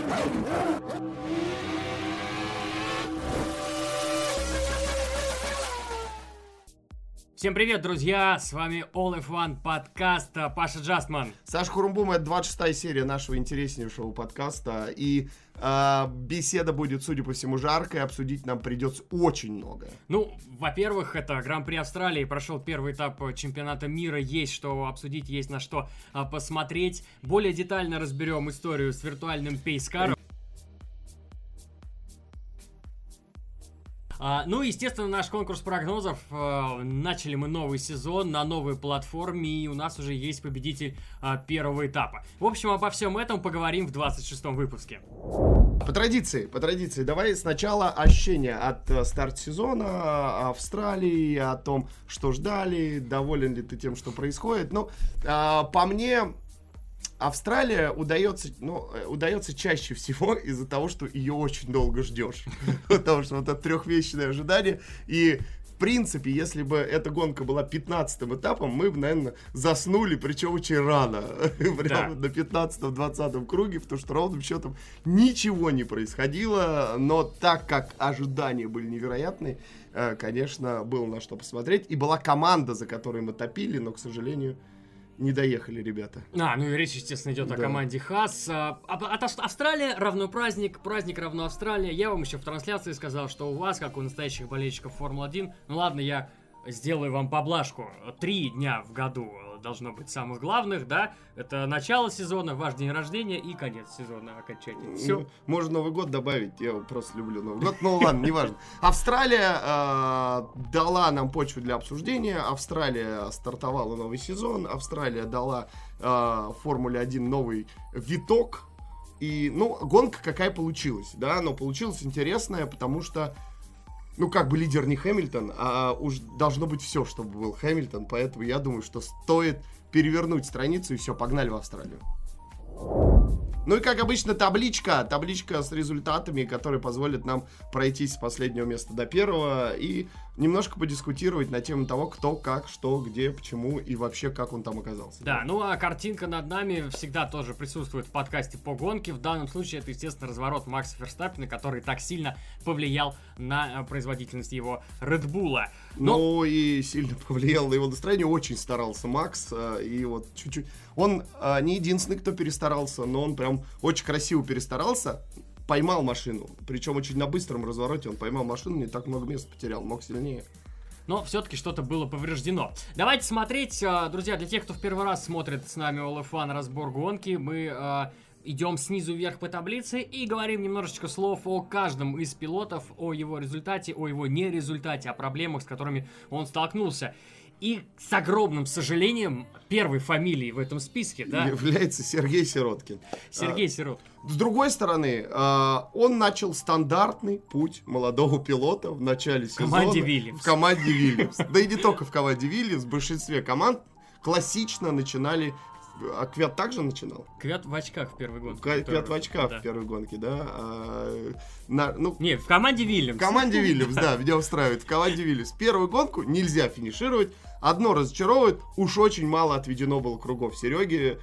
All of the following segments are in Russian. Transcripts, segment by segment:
Всем привет, друзья! С вами All F1 подкаст, Паша Джастман. Саша Хурумбум, это 26-я серия нашего интереснейшего подкаста. И беседа будет, судя по всему, жаркой. Обсудить нам придется очень много. Ну, во-первых, это Гран-при Австралии. Прошел первый этап чемпионата мира. Есть что обсудить, есть на что посмотреть. Более детально разберем историю с виртуальным пейскаром. Ну, естественно, наш конкурс прогнозов. Начали мы новый сезон на новой платформе, и у нас уже есть победитель первого этапа. В общем, обо всем этом поговорим в 26-м выпуске. По традиции, давай сначала ощущения от старта сезона, Австралии, о том, что ждали, доволен ли ты тем, что происходит. Ну, по мне, Австралия удается чаще всего из-за того, что ее очень долго ждешь. Потому что вот это трехмесячное ожидание. И, в принципе, если бы эта гонка была 15-м этапом, мы бы, наверное, заснули, причем очень рано. Прямо на 15-20 круге, потому что ровным счетом ничего не происходило. Но так как ожидания были невероятные, конечно, было на что посмотреть. И была команда, за которой мы топили, но, к сожалению, не доехали ребята. Ну и речь, естественно, идет о команде Хаас. Австралия равно праздник, праздник равно Австралия. Я вам еще в трансляции сказал, что у вас, как у настоящих болельщиков Формулы-1, ну ладно, я сделаю вам поблажку. 3 дня в году должно быть самых главных, да? Это начало сезона, ваш день рождения и конец сезона окончательно. Все. Можно Новый год добавить, я просто люблю Новый год, но ладно, неважно. Австралия дала нам почву для обсуждения, Австралия стартовала новый сезон, Австралия дала Формуле 1 новый виток, и, гонка какая получилась, да, но получилась интересная, потому что как бы лидер не Хэмилтон, а уж должно быть все, чтобы был Хэмилтон, поэтому я думаю, что стоит перевернуть страницу и все, погнали в Австралию. Ну и, как обычно, табличка с результатами, которые позволят нам пройтись с последнего места до первого и немножко подискутировать на тему того, кто, как, что, где, почему и вообще, как он там оказался. Да, а картинка над нами всегда тоже присутствует в подкасте по гонке. В данном случае это, естественно, разворот Макса Ферстаппена, который так сильно повлиял на производительность его Red Bull'а. Ну и сильно повлиял на его настроение. Очень старался Макс. И вот чуть-чуть... Он не единственный, кто перестарался, но он прям очень красиво перестарался. Поймал машину. Причем очень на быстром развороте он поймал машину, не так много места потерял, мог сильнее. Но все-таки что-то было повреждено. Давайте смотреть, друзья, для тех, кто в первый раз смотрит с нами All F1 разбор гонки, мы идем снизу вверх по таблице и говорим немножечко слов о каждом из пилотов, о его результате, о его нерезультате, о проблемах, с которыми он столкнулся. И с огромным сожалением первой фамилией в этом списке, является Сергей Сироткин. Сергей Сироткин. С другой стороны, он начал стандартный путь молодого пилота в начале сезона. В команде Вильямс. Да и не только в команде Вильямс, в большинстве команд классично начинали. А Квят также начинал? Квят в очках в первой гонке. Квят в очках в первой гонке, да. Не, в команде Вильямс. В команде Вильямс, да, меня устраивает. В команде Вильямс. Первую гонку нельзя финишировать. Одно разочаровывает, уж очень мало отведено было кругов Сереге.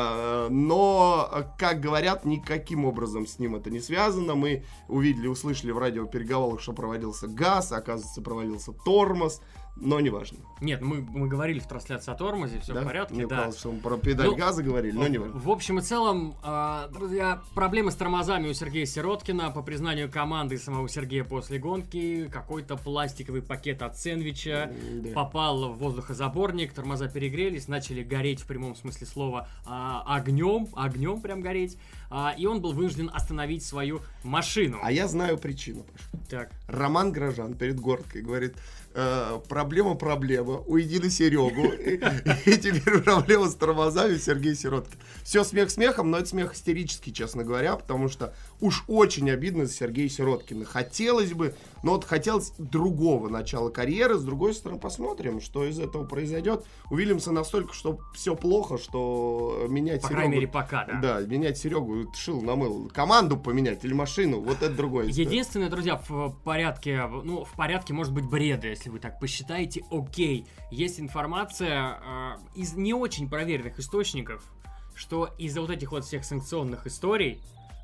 Но, как говорят, никаким образом с ним это не связано. Мы услышали в радиопереговорах, что проводился газ, оказывается, провалился тормоз. Но неважно. Нет, мы говорили в трансляции о тормозе, все в порядке. Мне казалось, что мы про педаль газа говорили, но неважно. В общем и целом, друзья, проблемы с тормозами у Сергея Сироткина. По признанию команды и самого Сергея после гонки, какой-то пластиковый пакет от сэндвича попал в воздухозаборник, тормоза перегрелись, начали гореть в прямом смысле слова огнем прям гореть. И он был вынужден остановить свою машину. А я знаю причину, Паша. Так. Роман Грожан перед гонкой говорит: проблема, уйди на Серегу. И теперь проблема с тормозами Сергей Сироткин. Все смех смехом, но это смех истерический, честно говоря, потому что уж очень обидно за Сергея Сироткина. Хотелось бы, но вот хотелось другого начала карьеры. С другой стороны, посмотрим, что из этого произойдет. У Вильямса настолько, что все плохо, что менять Серегу... По крайней мере, пока, да. Да, менять Серегу шил на мыло. Команду поменять или машину, вот это другое. Единственное, друзья, в порядке может быть бреда, если вы так посчитаете, окей. Есть информация из не очень проверенных источников, что из-за вот этих вот всех санкционных историй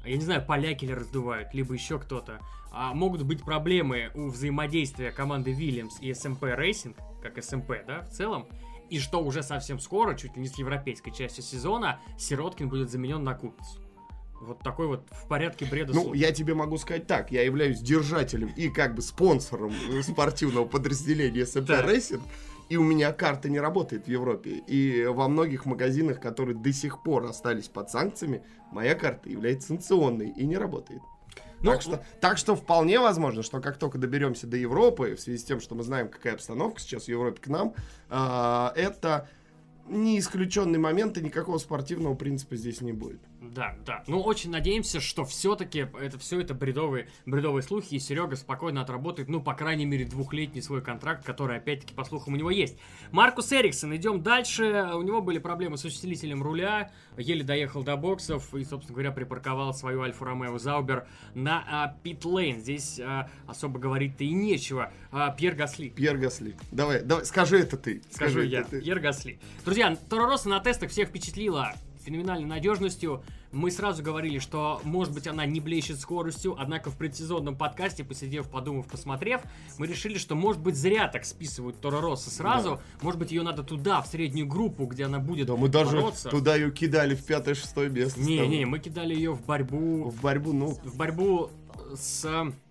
я не знаю, поляки ли раздувают, либо еще кто-то, могут быть проблемы у взаимодействия команды Williams и SMP Racing, как SMP, да, в целом, и что уже совсем скоро, чуть ли не с европейской части сезона, Сироткин будет заменен на Кубицу. Вот такой вот в порядке бреда. Ну, я тебе могу сказать так, я являюсь держателем и как бы спонсором спортивного подразделения SMP Racing, и у меня карта не работает в Европе. И во многих магазинах, которые до сих пор остались под санкциями, моя карта является санкционной и не работает. Ну, так что вполне возможно, что как только доберемся до Европы, в связи с тем, что мы знаем, какая обстановка сейчас в Европе к нам, это не исключенный момент, и никакого спортивного принципа здесь не будет. Да. Ну, очень надеемся, что все-таки все это бредовые слухи, и Серега спокойно отработает, ну, по крайней мере, 2-летний свой контракт, который, опять-таки, по слухам, у него есть. Маркус Эриксон, идем дальше. У него были проблемы с усилителем руля, еле доехал до боксов и, собственно говоря, припарковал свою Альфа Ромео Заубер на пит-лейн. Здесь особо говорить-то и нечего. Пьер Гасли. Давай, скажи это ты. Скажу я. Пьер Гасли. Друзья, Торо Россо на тестах всех впечатлила феноменальной надежностью. Мы сразу говорили, что, может быть, она не блещет скоростью, однако в предсезонном подкасте, посидев, подумав, посмотрев, мы решили, что, может быть, зря так списывают Торо Россо сразу. Да. Может быть, ее надо туда, в среднюю группу, где она будет бороться. Да, мы даже туда ее кидали в 5-6 место. Не, мы кидали ее в борьбу... В борьбу с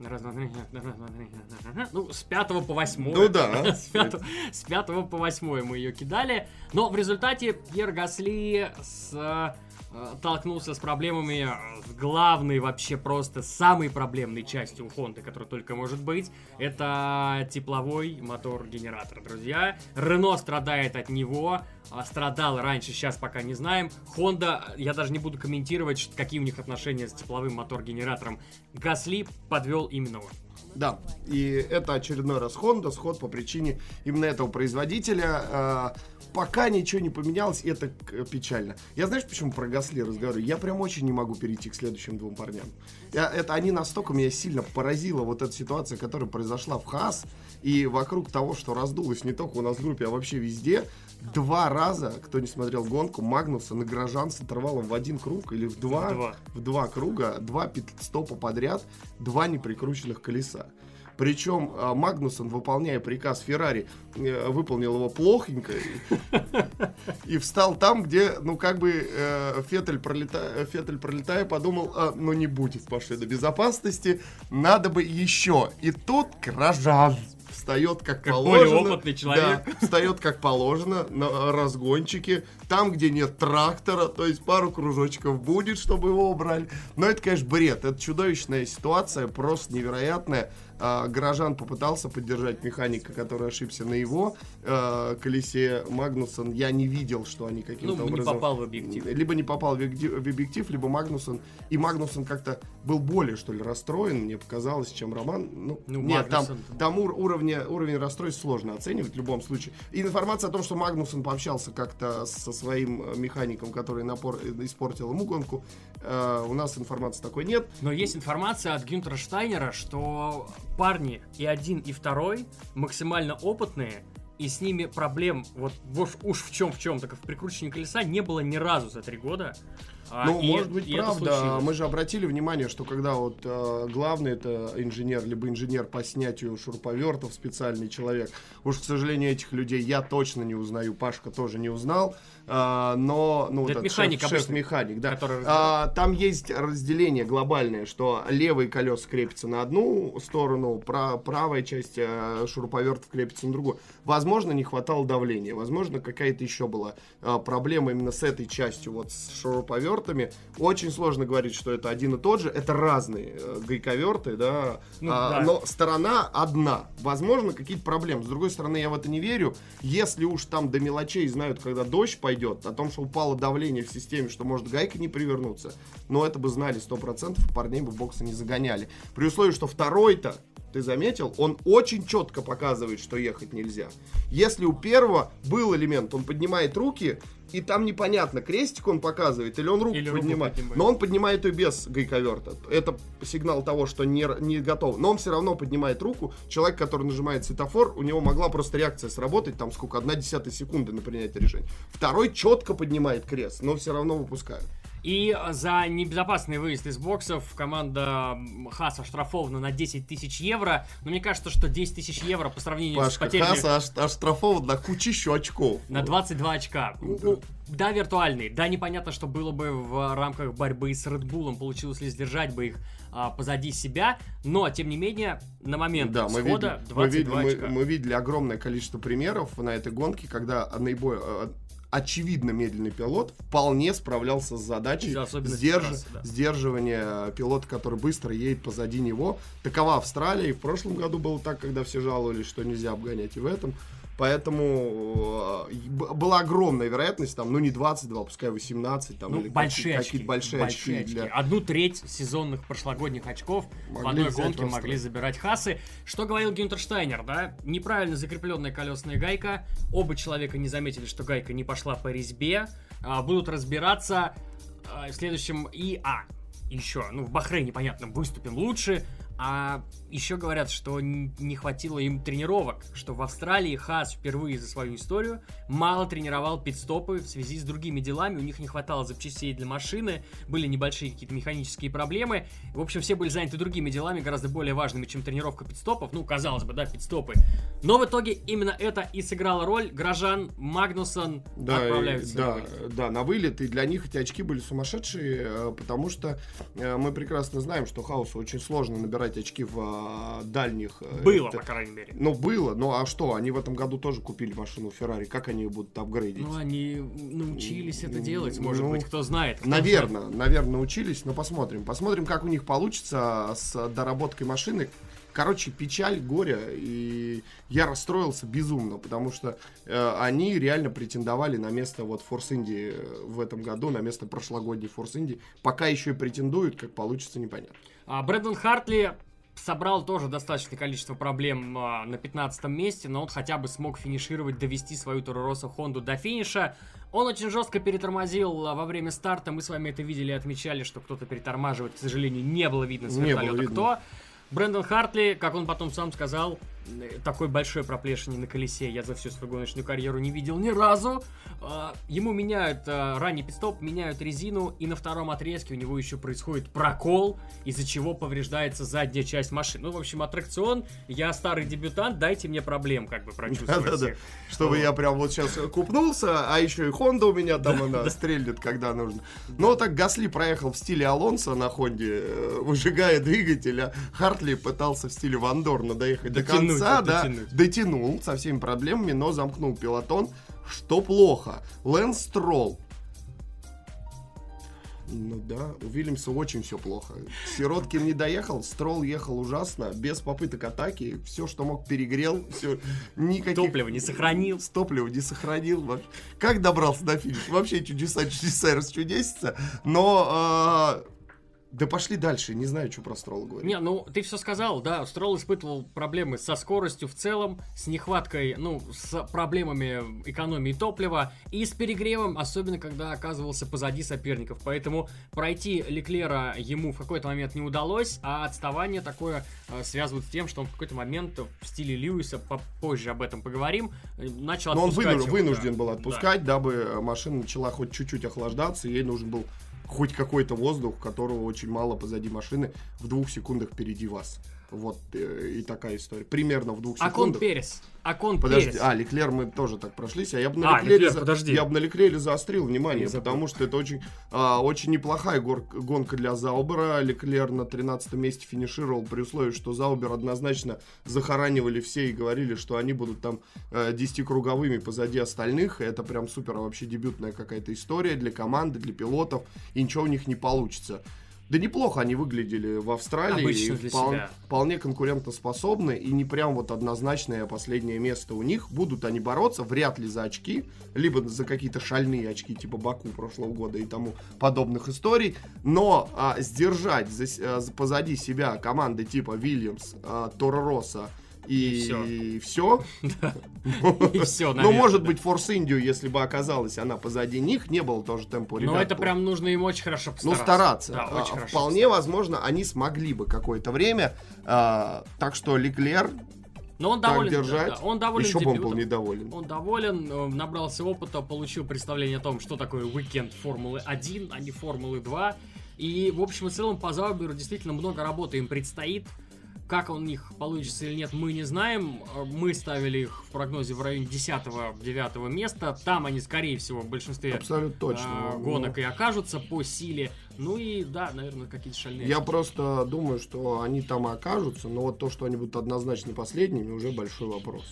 5 по 8. Ну да. С 5 по 8 мы ее кидали. Но в результате Пьер Гасли столкнулся с проблемами главной, вообще просто самой проблемной частью у Honda, которая только может быть. Это тепловой мотор-генератор, друзья. Рено страдает от него. Страдал раньше, сейчас пока не знаем. Honda, я даже не буду комментировать, какие у них отношения с тепловым мотор-генератором. Гасли подвел именно он. Да, и это очередной раз Honda, сход по причине именно этого производителя. Пока ничего не поменялось, и это печально. Я знаешь, почему про Гасли разговариваю? Я прям очень не могу перейти к следующим двум парням. Они настолько меня сильно поразила вот эта ситуация, которая произошла в Хаас, и вокруг того, что раздулось не только у нас в группе, а вообще везде. 2 раза, кто не смотрел гонку, Магнусон и Грожан с интервалом в 1 круг или в 2 круга, 2 пит-стопа подряд, 2 неприкрученных колеса. Причем Магнусон, выполняя приказ Феррари, выполнил его плохенько и встал там, где, ну, как бы Феттель, пролетая, подумал, ну, не будет машины безопасности, надо бы еще. И тут Грожан встает как положено. Более опытный человек. Да, встает как положено на разгончике. Там, где нет трактора, то есть пару кружочков будет, чтобы его убрали. Но это, конечно, бред. Это чудовищная ситуация, просто невероятная. Грожан попытался поддержать механика, который ошибся на его колесе. Магнусон, я не видел, что они каким-то образом... не попал в объектив. Либо не попал в объектив, либо Магнусон. И Магнусон как-то был более, что ли, расстроен, мне показалось, чем Роман. Нет, там уровень расстройств сложно оценивать в любом случае. И информация о том, что Магнусон пообщался как-то со своим механиком, который испортил ему гонку, у нас информации такой нет. Но есть информация от Гюнтера Штайнера, что парни и один, и второй максимально опытные, и с ними проблем вот уж в чем, так и в прикручивании колеса не было ни разу за 3 года. Может быть, правда. Мы же обратили внимание, что когда вот главный это инженер, либо инженер по снятию шуруповертов, специальный человек, уж, к сожалению, этих людей я точно не узнаю, Пашка тоже не узнал, но это механик, шеф-механик, да. Там есть разделение глобальное, что левые колеса крепятся на одну сторону, правая часть шуруповертов крепится на другую. Возможно, не хватало давления, возможно, какая-то еще была проблема именно с этой частью, вот с шуруповертом. Очень сложно говорить, что это один и тот же. Это разные гайковерты, да? Но сторона одна. Возможно, какие-то проблемы. С другой стороны, я в это не верю. Если уж там до мелочей знают, когда дождь пойдет, о том, что упало давление в системе, что может гайка не привернуться, но это бы знали 100%, парней бы в боксы не загоняли. При условии, что второй-то, ты заметил, он очень четко показывает, что ехать нельзя. Если у первого был элемент, он поднимает руки, и там непонятно, крестик он показывает или он руку поднимает. Но он поднимает ее без гайковерта. Это сигнал того, что не готов. Но он все равно поднимает руку. Человек, который нажимает светофор, у него могла просто реакция сработать, там сколько, 0,1 секунды на принятие решения. Второй четко поднимает крест, но все равно выпускают. И за небезопасный выезд из боксов команда Хаас оштрафована на 10 тысяч евро. Но мне кажется, что 10 тысяч евро по сравнению Пашка, с потерями... Хаас оштрафован на кучищу очков. На 22 очка. Да, виртуальный. Да, непонятно, что было бы в рамках борьбы с Red Bull. Получилось ли сдержать бы их позади себя. Но, тем не менее, на момент схода 22 очка. Мы видели огромное количество примеров на этой гонке, когда наиболее... очевидно медленный пилот вполне справлялся с задачей сдерживания пилота, который быстро едет позади него. Такова Австралия, и в прошлом году было так, когда все жаловались, что нельзя обгонять, и в этом. Поэтому была огромная вероятность, там, ну не 22, пускай 18, там, ну, или большие какие-то большие очки. Для... 1/3 сезонных прошлогодних очков в одной гонке могли забирать Хаасы. Что говорил Гюнтер Штайнер, да? Неправильно закрепленная колесная гайка. Оба человека не заметили, что гайка не пошла по резьбе. Будут разбираться в следующем еще, ну, в Бахрейне, понятно, выступим лучше. А еще говорят, что не хватило им тренировок, что в Австралии Хаас впервые за свою историю мало тренировал пит-стопы в связи с другими делами, у них не хватало запчастей для машины, были небольшие какие-то механические проблемы, в общем, все были заняты другими делами, гораздо более важными, чем тренировка пит-стопов, ну, казалось бы, да, пит-стопы. Но в итоге именно это и сыграло роль. Грожан, Магнусон отправляются на вылет, и для них эти очки были сумасшедшие, потому что мы прекрасно знаем, что Хаасу очень сложно набирать очки в дальних... Было, по крайней мере. Ну, было. Ну, а что? Они в этом году тоже купили машину Феррари. Как они ее будут апгрейдить? Ну, они научились это делать, может быть, кто знает. Наверное, научились, но посмотрим. Посмотрим, как у них получится с доработкой машины. Короче, печаль, горе, и я расстроился безумно, потому что они реально претендовали на место вот Force Indy в этом году, на место прошлогодней Force Indy. Пока еще и претендуют, как получится, непонятно. Брэндон Хартли собрал тоже достаточное количество проблем на 15-м месте, но он хотя бы смог финишировать, довести свою Торо Россо Хонду до финиша. Он очень жестко перетормозил во время старта, мы с вами это видели и отмечали, что кто-то перетормаживает, к сожалению, не было видно с вертолета кто. Брэндон Хартли, как он потом сам сказал, такой большой проплешины на колесе я за всю свою гоночную карьеру не видел ни разу. Ему меняют ранний пит-стоп, меняют резину, и на втором отрезке у него еще происходит прокол, из-за чего повреждается задняя часть машины. Ну, в общем, аттракцион, я старый дебютант, дайте мне проблем, как бы, прочувствовать. Да. Чтобы я прям вот сейчас купнулся, а еще и Хонда у меня там, она стрельнет, когда нужно. Ну, так Гасли проехал в стиле Алонсо на Хонде, выжигая двигатель, а Хартли пытался в стиле Ван Дорна доехать до конца, дотянул со всеми проблемами, но замкнул пелотон. Что плохо? Лэнс Стролл. Ну да, у Вильямса очень все плохо. Сироткин не доехал, Стролл ехал ужасно, без попыток атаки, все, что мог, перегрел, все, никаких... Топливо не сохранил. Топливо не сохранил. Как добрался до финиша? Вообще чудеса расчудесится, но... Да пошли дальше, не знаю, что про Стролла говорить. Не, ну, ты все сказал, да, Стролл испытывал проблемы со скоростью в целом, с нехваткой, ну, с проблемами экономии топлива и с перегревом, особенно когда оказывался позади соперников. Поэтому пройти Леклера ему в какой-то момент не удалось, а отставание такое связывают с тем, что он в какой-то момент в стиле Льюиса, попозже об этом поговорим, начал отпускать. Но он вынужден был отпускать, дабы машина начала хоть чуть-чуть охлаждаться, ей нужен был хоть какой-то воздух, которого очень мало позади машины, в 2 секундах впереди вас. Вот и такая история. Примерно в 2 секундах. Подожди, Леклер мы тоже так прошлись, а я бы на Леклере заострил внимание, потому что это очень неплохая гонка для Заубера. Леклер на 13-м месте финишировал при условии, что Заубер однозначно захоранивали все и говорили, что они будут там 10-круговыми позади остальных. Это прям супер вообще дебютная какая-то история для команды, для пилотов, и ничего у них не получится. Да неплохо они выглядели в Австралии, вполне конкурентоспособны, и не прям вот однозначное последнее место у них. Будут они бороться, вряд ли за очки, либо за какие-то шальные очки типа Баку прошлого года и тому подобных историй, но сдержать позади себя команды типа Вильямс, Торо Россо и все. Ну, может быть, Force Indy, если бы оказалась она позади них, не было тоже темпа ребят. Но это прям нужно им очень хорошо постараться. Ну, стараться. Да, очень вполне возможно, они смогли бы какое-то время. Так что Леклер Но он доволен, так держать. он доволен Еще бы он дебютом. был недоволен. Он доволен, набрался опыта, получил представление о том, что такое уикенд Формулы 1, а не Формулы 2. И, в общем и целом, по Зауберу действительно много работы им предстоит. Как у них получится или нет, мы не знаем. Мы ставили их в прогнозе в районе 10-9 места. Там они, скорее всего, в большинстве Абсолютно точно. гонок и окажутся по силе. Ну и, да, наверное, какие-то шальные. Я просто думаю, что они там и окажутся, но вот то, что они будут однозначно последними, уже большой вопрос.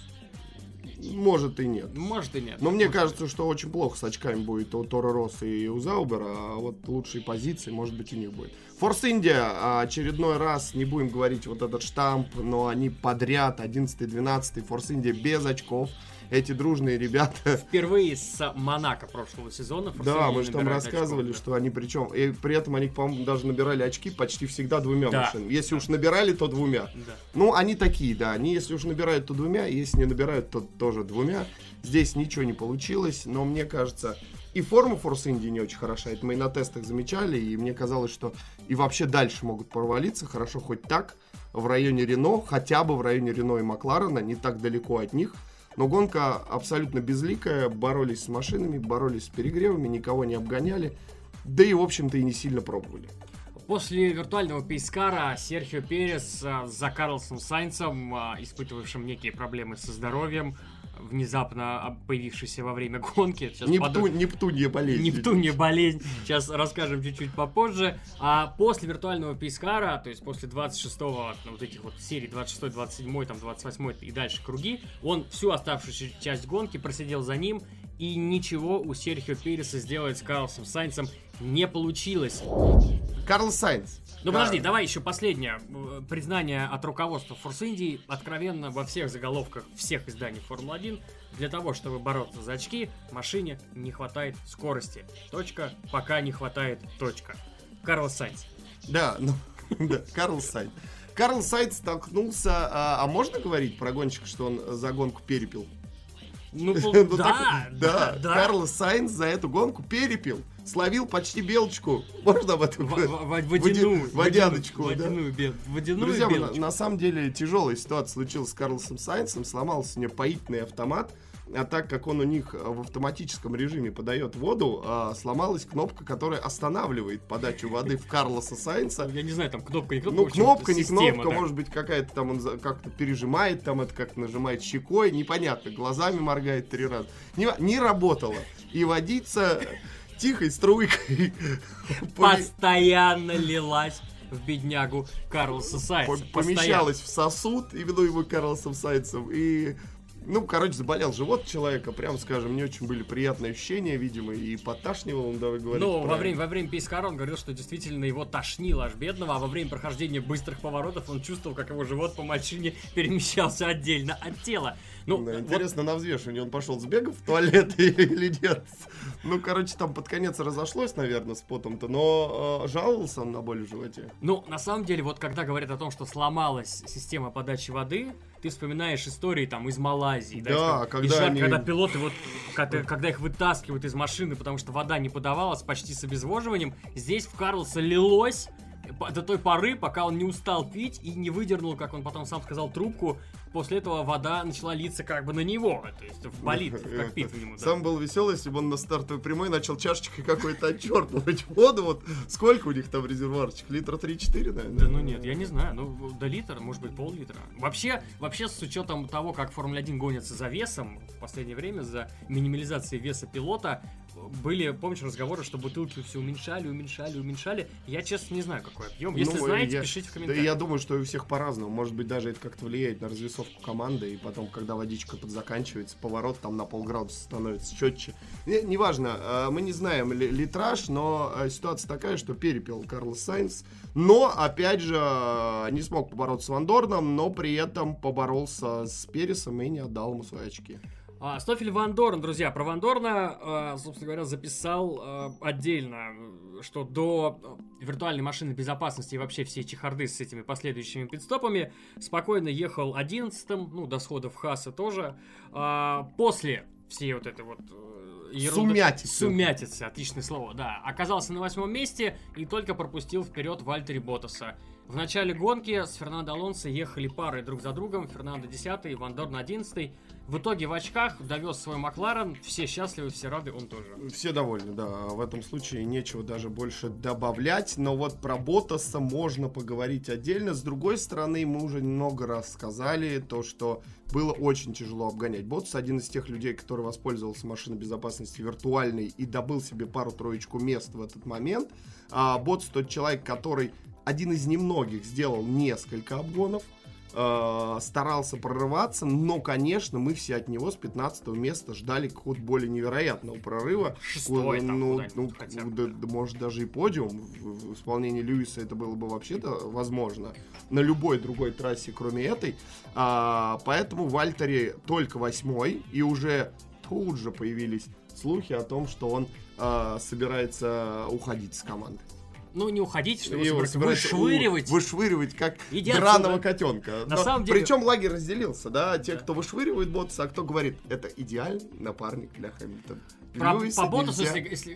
Может и нет. Может и нет. Но мне кажется, что очень плохо с очками будет у Торо Росса и у Заубера, а вот лучшие позиции, может быть, у них будет. Форс Индия, очередной раз, не будем говорить вот этот штамп, но они подряд, 11-12, Форс Индия без очков. Эти дружные ребята. Впервые с Монако прошлого сезона. Да, мы же там рассказывали, что они причем, и при этом они, по-моему, даже набирали очки почти всегда двумя машинами. Если уж набирали, то двумя. Да. Ну, они такие, да, они если уж набирают, то двумя, если не набирают, то тоже двумя. Здесь ничего не получилось, но мне кажется, и форма Форс Индии не очень хороша, это мы и на тестах замечали, и мне казалось, что и вообще дальше могут провалиться, хорошо хоть так, в районе Рено, хотя бы в районе Рено и Макларена, не так далеко от них. Но гонка абсолютно безликая, боролись с машинами, боролись с перегревами, никого не обгоняли, да и, в общем-то, и не сильно пробовали. После виртуального пейскара Серхио Перес за Карлосом Сайнцем, испытывавшим некие проблемы со здоровьем, внезапно появившейся во время гонки. Нептунья болезнь. Нептунья болезнь. Сейчас расскажем чуть-чуть попозже. А после виртуального пейскара, то есть после 26-го, вот этих вот серий 26-й, 27-й, там 28-й и дальше круги, он всю оставшуюся часть гонки просидел за ним, и ничего у Серхио Переса сделать с Карлосом Сайнцем не получилось. Карлос Сайнц. Ну подожди, давай еще последнее признание от руководства Форс Индии. Откровенно во всех заголовках всех изданий Формулы-1: для того, чтобы бороться за очки, машине не хватает скорости. Точка. Пока не хватает. Точка. Карлос Сайнц. Да, ну, да, Карлос Сайнц. Карлос Сайнц столкнулся, а можно говорить про гонщика, что он за гонку перепил? Ну, да. Карлос Сайнц за эту гонку перепил. Словил почти белочку. Можно об этом говорить? Водяночку. Водяную белку. Друзья, на самом деле тяжелая ситуация случилась с Карлосом Сайнцем. Сломался у него поительный автомат. А так как он у них в автоматическом режиме подает воду, сломалась кнопка, которая останавливает подачу воды в Карлоса Сайнца. Я не знаю, там кнопка, не кнопка. Ну, кнопка, не кнопка, может быть, какая-то там он как-то пережимает, там это как нажимает щекой, непонятно, глазами моргает 3 раза. Не работало. И водица тихой струйкой постоянно лилась в беднягу Карлоса Сайнца. Помещалась в сосуд, именуемый Карлосом Сайнцем, и... Ну, короче, заболел живот человека, прям скажем, не очень были приятные ощущения, видимо, и поташнивал он, давай говорить. Ну, во время пейскара он говорил, что действительно его тошнило аж бедного, а во время прохождения быстрых поворотов он чувствовал, как его живот по машине перемещался отдельно от тела. Ну, да, интересно, на взвешивание он пошел сбегав в туалет или нет? Ну, короче, там под конец разошлось, наверное, с потом-то, но жаловался он на боль в животе. Ну, на самом деле, вот когда говорят о том, что сломалась система подачи воды, ты вспоминаешь истории там из Малайзии, да, когда пилоты вот, когда их вытаскивают из машины, потому что вода не подавалась почти с обезвоживанием, здесь в Карлоса лилось до той поры, пока он не устал пить и не выдернул, как он потом сам сказал, трубку. После этого вода начала литься как бы на него, то есть в болид, в кокпит к нему. Да. Сам был веселый, если бы он на стартовой прямой начал чашечкой какой-то отчерпывать воду. Вот сколько у них там резервуарчик? Литра 3-4, наверное? Да ну нет, я не знаю, ну до литра, может быть пол-литра. Вообще с учетом того, как Формула-1 гонится за весом в последнее время, за минимализацией веса пилота, были, помнишь, разговоры, что бутылки все уменьшали. Я, честно, не знаю, какой объем. Если знаете, пишите в комментариях. Да я думаю, что у всех по-разному. Может быть, даже это как-то влияет на развесовку команды, и потом, когда водичка подзаканчивается, поворот там на полградуса становится четче. Неважно, мы не знаем литраж, но ситуация такая, что перепил Карлос Сайнц, но, опять же, не смог побороться с Ван Дорном, но при этом поборолся с Пересом и не отдал ему свои очки. Стофель Ван Дорн, друзья, про Ван Дорна, собственно говоря, записал отдельно, что до виртуальной машины безопасности и вообще все чехарды с этими последующими пидстопами спокойно ехал 11-м, ну, до схода в Хааса тоже. После всей вот этой вот сумятицы, отличное слово, да, оказался на 8-м месте и только пропустил вперед Вальтери Боттаса. В начале гонки с Фернандо Алонсо ехали парой друг за другом. Фернандо 10-й, Ван Дорн 11-й. В итоге в очках довез свой Макларен. Все счастливы, все рады, он тоже. Все довольны, да. В этом случае нечего даже больше добавлять. Но вот про Боттаса можно поговорить отдельно. С другой стороны, мы уже много раз сказали то, что было очень тяжело обгонять. Боттас один из тех людей, который воспользовался машиной безопасности виртуальной и добыл себе пару-троечку мест в этот момент. Боттас тот человек, который один из немногих сделал несколько обгонов, старался прорываться, но, конечно, мы все от него с 15-го места ждали какого-то более невероятного прорыва. Может, даже и подиум. В исполнении Льюиса это было бы вообще-то возможно на любой другой трассе, кроме этой. Поэтому Вальтери только 8-й, и уже тут же появились слухи о том, что он собирается уходить с команды. Ну, не уходить, что его собираются вышвыривать, как драного котенка. На самом деле... Причем лагерь разделился, да? Те, кто вышвыривает Боттаса, а кто говорит, это идеальный напарник для Хэмилтона. По Боттасу, если...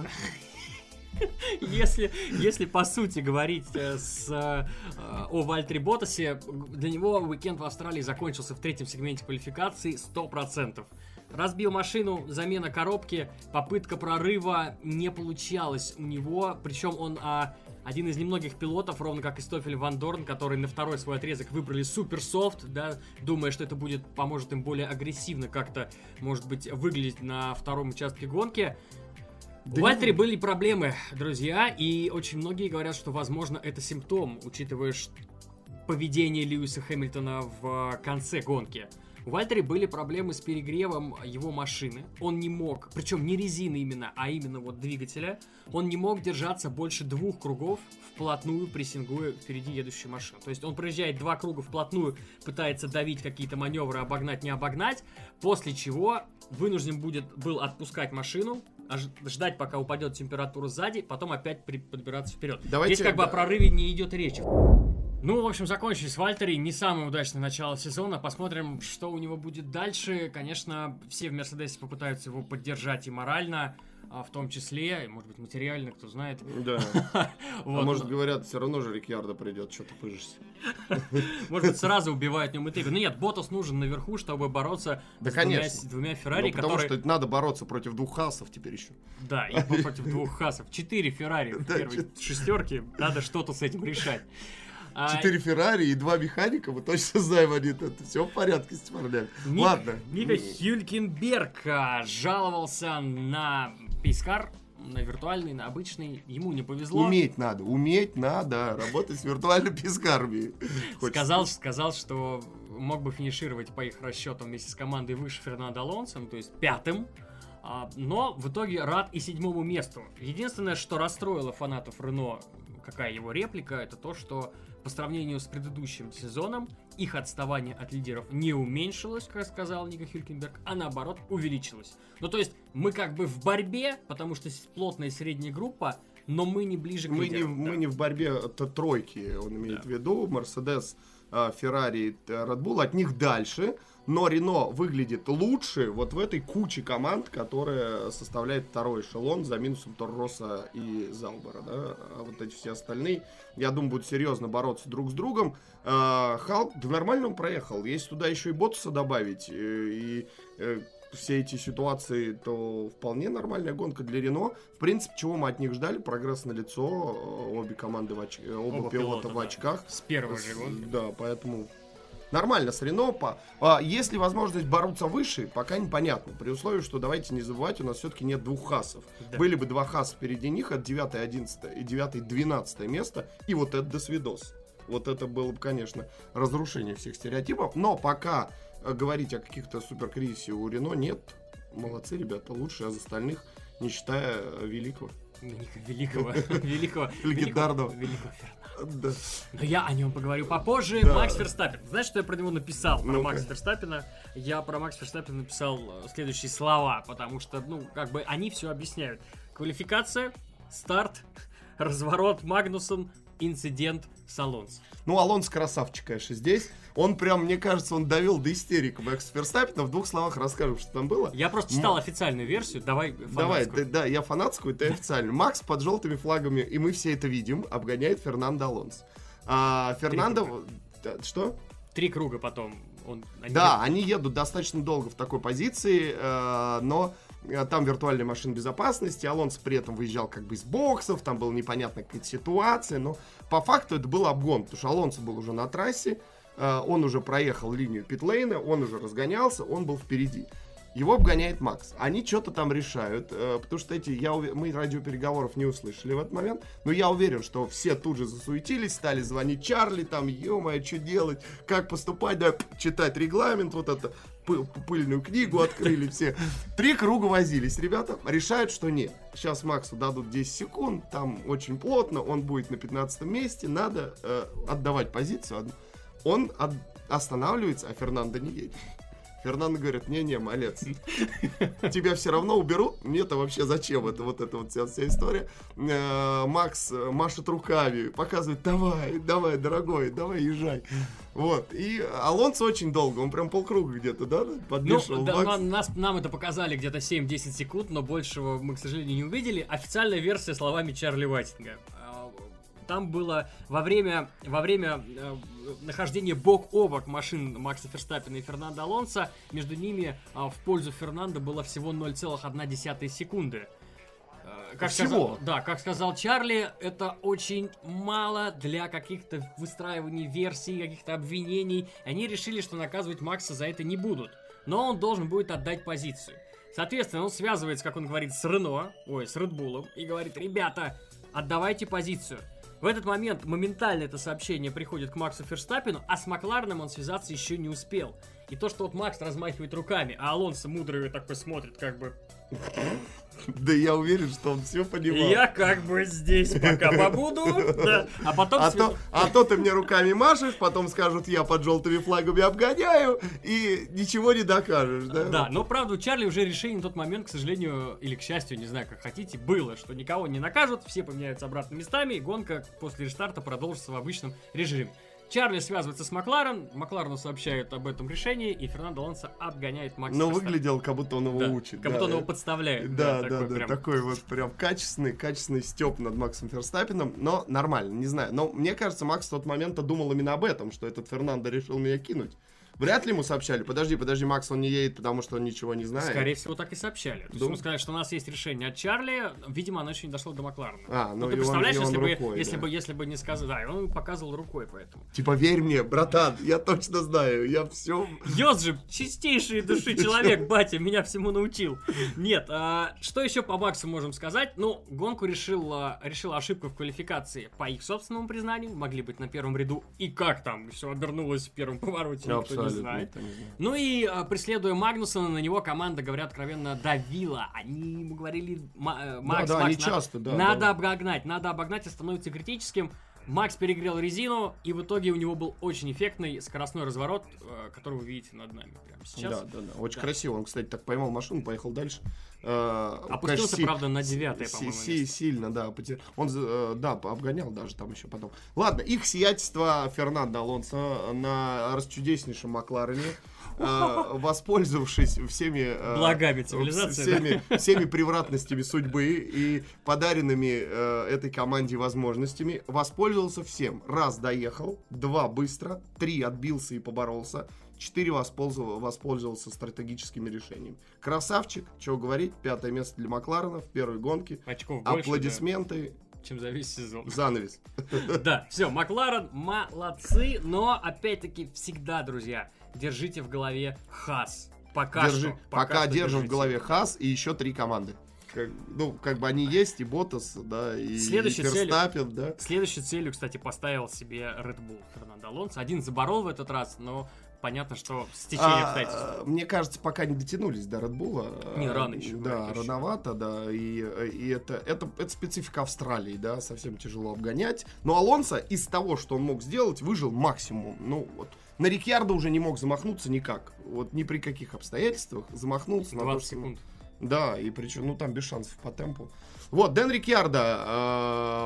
Если по сути говорить о Вальтере Боттасе, для него уикенд в Австралии закончился в третьем сегменте квалификации 100%. Разбил машину, замена коробки, попытка прорыва не получалась у него. Причем он один из немногих пилотов, ровно как и Стоффель Ван Дорн, который на второй свой отрезок выбрали суперсофт, да, думая, что это поможет им более агрессивно как-то, может быть, выглядеть на втором участке гонки. У Вальтери были проблемы, друзья, и очень многие говорят, что, возможно, это симптом, учитывая поведение Льюиса Хэмилтона в конце гонки. У Вальтери были проблемы с перегревом его машины. Он не мог, причем не резины именно, а именно вот двигателя, он не мог держаться больше 2 кругов вплотную, прессингуя впереди едущую машину. То есть он проезжает 2 круга вплотную, пытается давить какие-то маневры, обогнать, не обогнать, после чего вынужден был отпускать машину, ждать, пока упадет температура сзади, потом опять подбираться вперед. Здесь как бы о прорыве не идет речи. Ну, в общем, закончились Вальтери. Не самое удачное начало сезона. Посмотрим, что у него будет дальше. Конечно, все в Мерседесе попытаются его поддержать и морально, в том числе, и, может быть, материально, кто знает. Да. Вот. А может, говорят, все равно же Рикьярдо придет, что ты пыжишься. Может быть, сразу убивают в нем интригу. Но нет, Боттас нужен наверху, чтобы бороться с двумя Феррари, потому что надо бороться против 2 Хасов теперь еще. Да, и против 2 Хасов. 4 Феррари в первой шестерке. Надо что-то с этим решать. 4 Феррари и 2 механика, мы точно знаем, это все в порядке с парнями. Ладно. Мика Хюлькенберг жаловался на пейскар, на виртуальный, на обычный. Ему не повезло. Уметь надо работать с виртуальными пейскарами. Сказал, что мог бы финишировать по их расчетам вместе с командой выше Фернандо Алонсо, то есть 5-м. Но в итоге рад и 7-му месту. Единственное, что расстроило фанатов Рено, какая его реплика, это то, что по сравнению с предыдущим сезоном их отставание от лидеров не уменьшилось, как сказал Ника Хюлькенберг, а наоборот увеличилось. Ну то есть мы как бы в борьбе, потому что плотная средняя группа, но мы не ближе к лидерам. Мы не в борьбе, это тройки, он имеет в виду, Мерседес, Феррари, Red Bull, от них дальше, но Рено выглядит лучше вот в этой куче команд, которая составляет второй эшелон за минусом Торо Россо и Залбера, да? А вот эти все остальные, я думаю, будут серьезно бороться друг с другом. Халк, да нормально он проехал, если туда еще и Боттаса добавить, и все эти ситуации, то вполне нормальная гонка для Рено. В принципе, чего мы от них ждали? Прогресс налицо, обе команды оба пилота в очках. С первого же гонки. Да, поэтому нормально с Рено. Есть ли возможность бороться выше, пока непонятно. При условии, что, давайте не забывать, у нас все-таки нет 2 Хасов. Да. Были бы 2 Хаса впереди них, от 9-11 и 9-12 место, и вот это досвидос. Вот это было бы, конечно, разрушение всех стереотипов. Но пока говорить о каких-то суперкризисе у Рено нет. Молодцы, ребята, лучше из остальных, не считая великого. Легендарного. Великого Фернандо. Но я о нем поговорю попозже. Да. Макс Ферстаппен. Знаешь, что я про него написал? Про Макса Ферстаппена. Я про Макса Ферстаппена написал следующие слова, потому что, как бы они все объясняют. Квалификация, старт, разворот Магнусон, инцидент с Алонсо. Алонсо красавчик, конечно, здесь. Он прям, мне кажется, он довел до истерики Макса Ферстаппена. В 2 словах расскажем, что там было. Я просто читал официальную версию, давай фанатскую. Да, я фанатскую, ты официальную. Макс под желтыми флагами, и мы все это видим, обгоняет Фернандо Алонсо. Фернандо... Что? 3 круга потом. Они едут достаточно долго в такой позиции, но там виртуальная машина безопасности, Алонсо при этом выезжал как бы из боксов, там была непонятная какая-то ситуация, но по факту это был обгон, потому что Алонсо был уже на трассе, он уже проехал линию питлейна, он уже разгонялся, он был впереди. Его обгоняет Макс. Они что-то там решают, потому что мы радиопереговоров не услышали в этот момент, но я уверен, что все тут же засуетились, стали звонить Чарли, там, ё-моё, что делать, как поступать, да, читать регламент, вот это, пыльную книгу открыли все. 3 круга возились, ребята, решают, что нет. Сейчас Максу дадут 10 секунд, там очень плотно, он будет на 15 месте, надо отдавать позицию. Он останавливается, а Фернандо не едет. Фернандо говорит: не-не, малец, тебя все равно уберут, мне-то вообще зачем это вот эта вот вся история. Макс машет руками, показывает: давай, дорогой, давай, езжай. Вот, и Алонсо очень долго, он прям полкруга где-то, да, подбешивал Макс. Нам это показали где-то 7-10 секунд, но большего мы, к сожалению, не увидели. Официальная версия словами Чарли Уайтинга. Там было во время нахождения бок о бок машин Макса Ферстаппена и Фернандо Алонсо, между ними в пользу Фернандо было всего 0,1 секунды. Как сказал Чарли, это очень мало для каких-то выстраиваний версий, каких-то обвинений. Они решили, что наказывать Макса за это не будут, но он должен будет отдать позицию. Соответственно, он связывается, как он говорит, с Red Bull'ом и говорит: ребята, отдавайте позицию. В этот момент моментально это сообщение приходит к Максу Ферстаппену, а с Маклареном он связаться еще не успел. И то, что вот Макс размахивает руками, а Алонсо мудрый такой смотрит, как бы... Да я уверен, что он все понимал. Я как бы здесь пока побуду, да. А потом... А то ты мне руками машешь, потом скажут: я под желтыми флагами обгоняю, и ничего не докажешь, да? Да, но правда у Чарли уже решение на тот момент, к сожалению, или к счастью, не знаю, как хотите, было, что никого не накажут, все поменяются обратно местами, и гонка после рестарта продолжится в обычном режиме. Чарли связывается с Макларену сообщают об этом решении, и Фернандо Алонсо обгоняет Макса Ферстаппена. Но выглядел, как будто он его учит. Как будто он его подставляет. Да, такой вот прям качественный стёб над Максом Ферстаппеном, но нормально, не знаю. Но мне кажется, Макс в тот момент думал именно об этом, что этот Фернандо решил меня кинуть. Вряд ли ему сообщали: подожди, Макс, он не едет, потому что он ничего не знает. Скорее всего, так и сообщали. То есть ему сказали, что у нас есть решение от Чарли, видимо, оно еще не дошло до Макларена. Ну ты представляешь, рукой, если бы не сказал, да, и он показывал рукой, поэтому. Типа: верь мне, братан, я точно знаю, я все... Йоз же чистейшей души человек, батя, меня всему научил. Нет, что еще по Максу можем сказать? Ну, гонку решила ошибка в квалификации по их собственному признанию, могли быть на первом ряду, и как там все обернулось в первом повороте, никто не знает. Ну и преследуя Магнусона, на него команда, говорят, откровенно давила. Они ему говорили: Макс, надо обогнать, и становится критическим. Макс перегрел резину, и в итоге у него был очень эффектный скоростной разворот, который вы видите над нами прямо сейчас. Да. Очень красиво. Он, кстати, так поймал машину, поехал дальше. Опустился, конечно, правда, на 9-е, по-моему. Сильно, да. Он, обгонял даже там еще потом. Ладно, их сиятельство Фернандо Алонсо на расчудеснейшем Макларене, воспользовавшись всеми благами цивилизации, всеми превратностями судьбы и подаренными этой команде возможностями, воспользовался всем. 1 доехал, 2 быстро, 3 отбился и поборолся, 4 воспользовался стратегическими решениями. Красавчик, чего говорить, 5-е место для Макларена в первой гонке. Очков больше, аплодисменты. Чем за весь сезон. Занавес. Да, все, Макларен молодцы, но опять-таки всегда, друзья, держите в голове Хаас. Пока держим в голове Хаас и еще 3 команды. Как бы они есть, и Ботас, да, и Ферстаппен, да. Следующей целью, кстати, поставил себе Red Bull Фернандо Алонсо. Один заборол в этот раз, но понятно, что с течением обстоятельств. Мне кажется, пока не дотянулись до Red Bull. Не, рано еще. Да, рановато, да. И это специфика Австралии, да, совсем тяжело обгонять. Но Алонсо из того, что он мог сделать, выжил максимум. Ну, вот. На Рикьярдо уже не мог замахнуться никак. Вот ни при каких обстоятельствах. Замахнулся на 20 секунд. Да, и причем, там без шансов по темпу. Вот, Дэн Рикьярдо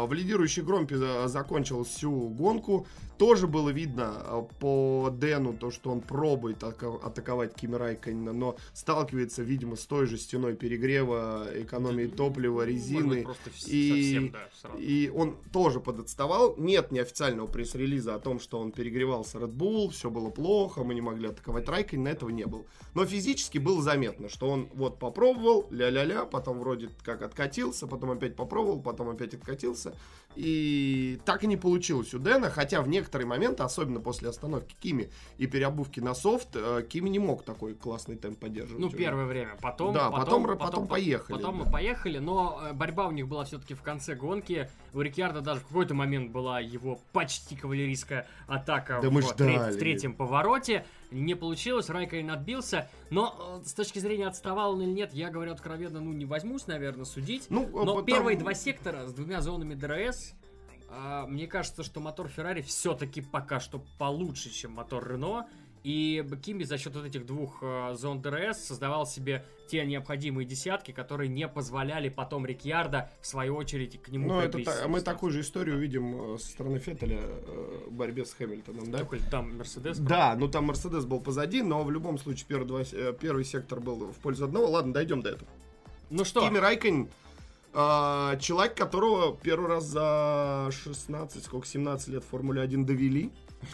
В лидирующей гонке закончил всю гонку. Тоже было видно по Дэну, то, что он пробует атаковать Кими Райкконена, но сталкивается, видимо, с той же стеной перегрева, экономии топлива, резины. И он тоже подотставал. Нет неофициального пресс-релиза о том, что он перегревался Red Bull, все было плохо, мы не могли атаковать Райкконена, этого не было. Но физически было заметно, что он вот попробовал, ля-ля-ля, потом вроде как откатился, потом опять попробовал, потом опять откатился. И так и не получилось у Дэна, хотя в некоторые моменты, особенно после остановки Кими и переобувки на софт, Кими не мог такой классный темп поддерживать. Ну, первое время. Потом поехали. Потом мы поехали, но борьба у них была все-таки в конце гонки. У Рикьярдо даже в какой-то момент была его почти кавалерийская атака в третьем повороте. Не получилось, Райкконен отбился. Но с точки зрения, отставал он или нет, я говорю откровенно, не возьмусь, наверное, судить. Но первые два сектора с двумя зонами ДРС, мне кажется, что мотор Феррари все-таки пока что получше, чем мотор Рено. И Кими за счет вот этих двух зон ДРС создавал себе те необходимые десятки, которые не позволяли потом Рикьярдо, в свою очередь, к нему приблизиться. Мы такую же историю видим со стороны Феттеля в борьбе с Хэмилтоном, да? Только там Мерседес? Да, там Мерседес был позади, но в любом случае первый сектор был в пользу одного. Ладно, дойдем до этого. Ну что? Кими Райкконен, человек, которого первый раз за 17 лет в Формуле 1 довели.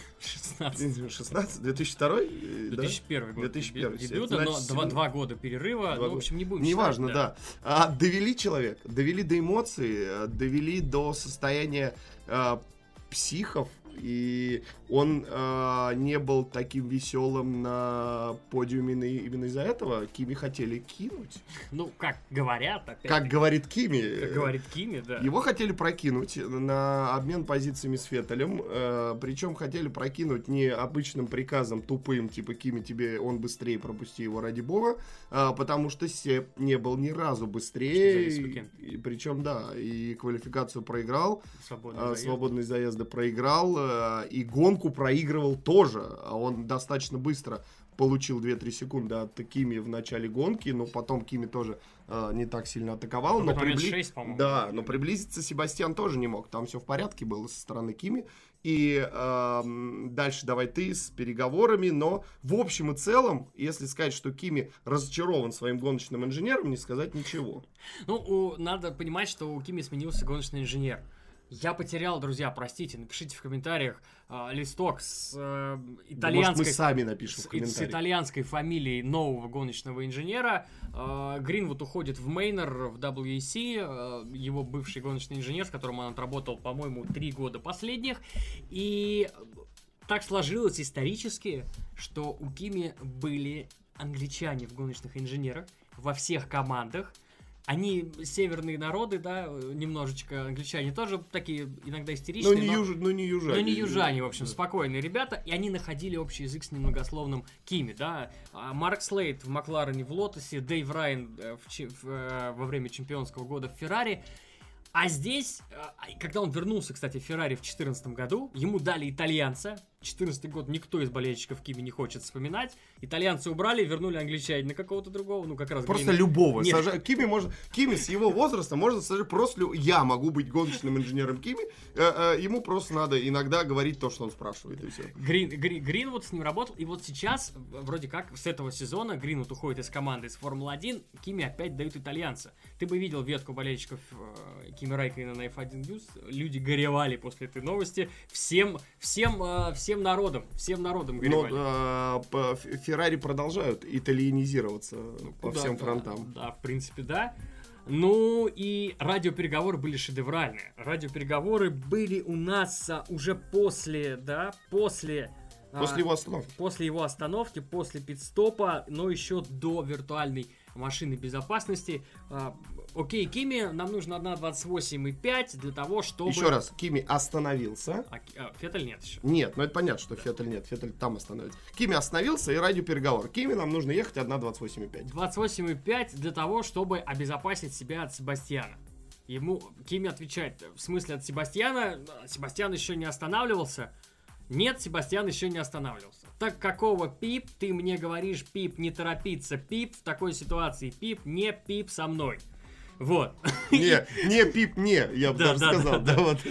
16, 2002? 2001 год 2001. дебюта, но 2 года перерыва, в общем, не будем неважно, считать, да. Довели человека, довели до эмоций, довели до состояния психов, и он не был таким веселым на подиуме именно из-за этого. Кими хотели кинуть. Ну, как говорят, опять. Как говорит Кими. Да. Его хотели прокинуть на обмен позициями с Феттелем. Причем хотели прокинуть не обычным приказом тупым, типа Кими, тебе он быстрее, пропусти его ради бога. Потому что Себ не был ни разу быстрее. Причем, да, и квалификацию проиграл. Свободные заезды проиграл. И гонку проигрывал тоже. А он достаточно быстро получил 2-3 секунды от Кими в начале гонки, но потом Кими тоже не так сильно атаковал. Но 6, по-моему. Да, но приблизиться Себастьян тоже не мог. Там все в порядке было со стороны Кими. И дальше давай ты с переговорами. Но в общем и целом, если сказать, что Кими разочарован своим гоночным инженером, не сказать ничего. Надо понимать, что у Кими сменился гоночный инженер. Я потерял, друзья, простите, напишите в комментариях листок с итальянской... Может, мы сами напишем в комментариях. С итальянской фамилией нового гоночного инженера. Гринвуд уходит в Мейнер, в WEC, его бывший гоночный инженер, с которым он отработал, по-моему, 3 года последних. И так сложилось исторически, что у Кими были англичане в гоночных инженерах во всех командах. Они северные народы, да, немножечко, англичане тоже такие иногда истеричные. Но не южане. Но не южане, в общем, спокойные ребята. И они находили общий язык с немногословным Кими, да. Марк Слейд в Макларене в Лотосе, Дэйв Райан во время чемпионского года в Феррари. А здесь, когда он вернулся, кстати, в Феррари в 2014 году, ему дали итальянца. 2014 год никто из болельщиков Кими не хочет вспоминать. Итальянцы убрали, вернули англичанина какого-то другого, как раз... Просто любого. Кими с его возраста можно сажать просто... Я могу быть гоночным инженером Кими, ему просто надо иногда говорить то, что он спрашивает, и все. Гринвуд с ним работал, и вот сейчас, вроде как, с этого сезона Гринвуд уходит из команды из Формулы-1, Кими опять дают итальянца. Ты бы видел ветку болельщиков Кими Райкконена на F1 News, люди горевали после этой новости, всем народом горевали. Феррари продолжают итальянизироваться по всем фронтам. Да, в принципе, да. И радиопереговоры были шедевральные. Радиопереговоры были у нас уже после его остановки. После его остановки, после пит-стопа, но еще до виртуальной машины безопасности. Окей, Кими, нам нужно 1.28.5 для того, чтобы... Еще раз, Кими остановился. Феттель нет еще. Нет, это понятно, что Феттель нет. Феттель там остановится. Кими остановился и радиопереговор. Кими, нам нужно ехать 1.28.5. 28.5 для того, чтобы обезопасить себя от Себастьяна. Ему Кими отвечает, в смысле от Себастьяна? Себастьян еще не останавливался. Нет, Себастьян еще не останавливался. Так какого пип ты мне говоришь, пип, не торопиться, пип в такой ситуации, пип, не пип со мной. Вот. Не пип, не, я бы даже сказал.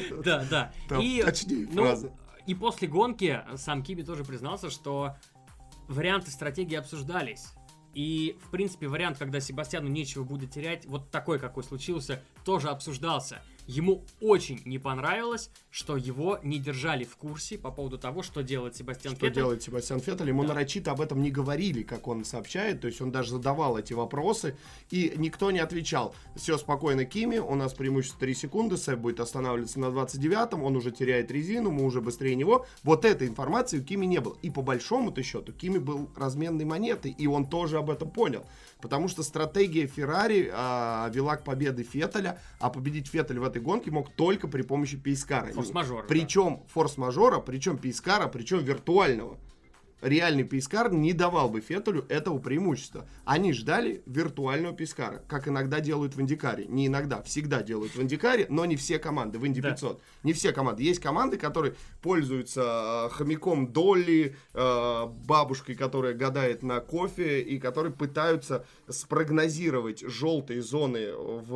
Да. Точнее фраза. И после гонки сам Кими тоже признался, что варианты стратегии обсуждались. И, в принципе, вариант, когда Себастьяну нечего будет терять, вот такой, какой случился, тоже обсуждался. Ему очень не понравилось, что его не держали в курсе по поводу того, что делает Себастьян Феттель. Что делает Себастьян Феттель. Ему нарочито об этом не говорили, как он сообщает. То есть он даже задавал эти вопросы, и никто не отвечал. Все спокойно, Кими, у нас преимущество 3 секунды, Себ будет останавливаться на 29-м, он уже теряет резину, мы уже быстрее него. Вот этой информации у Кими не было. И по большому-то счету, Кими был разменной монетой, и он тоже об этом понял. Потому что стратегия Феррари вела к победе Феттеля, а победить Феттель в этой гонке мог только при помощи пейскара. Форс-мажора. Причем форс-мажора, причем пейскара, причем виртуального. Реальный пейскар не давал бы Феттелю этого преимущества. Они ждали виртуального пейскара, как иногда делают в Индикаре. Не иногда, всегда делают в Индикаре, но не все команды в Инди 500. Не все команды. Есть команды, которые пользуются хомяком Долли, бабушкой, которая гадает на кофе, и которые пытаются спрогнозировать желтые зоны